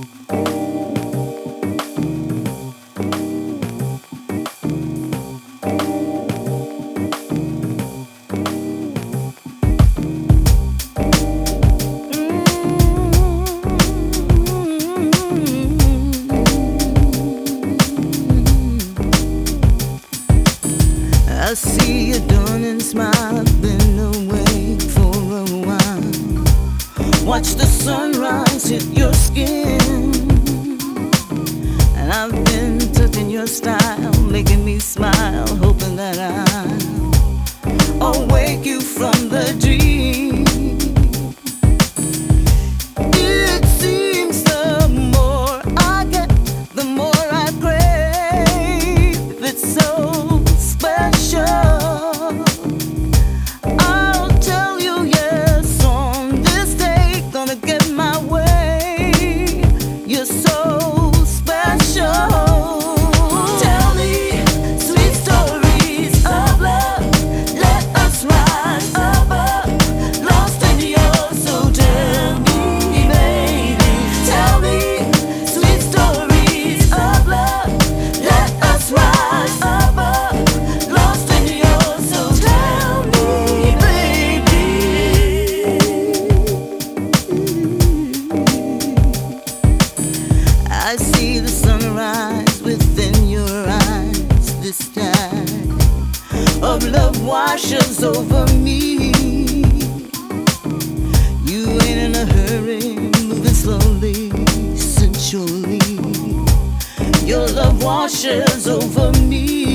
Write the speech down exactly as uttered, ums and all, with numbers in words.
I see you dawning smile. I've been awake for a while. Watch the sunrise hit your skin, and I've been touching your style, making me smile, hoping that I'll awake you from the dream. It seems the more I get, the more I crave. It's so special. I'll tell you yes on this day, gonna get my way. You're so special. Tell me sweet stories of love. Let us rise above, lost in yours. So tell me, baby, tell me sweet stories of love. Let us rise above, lost in yours. So tell me, baby. I see the sunrise within your eyes. This tide of love washes over me. You ain't in a hurry, moving slowly, sensually. Your love washes over me.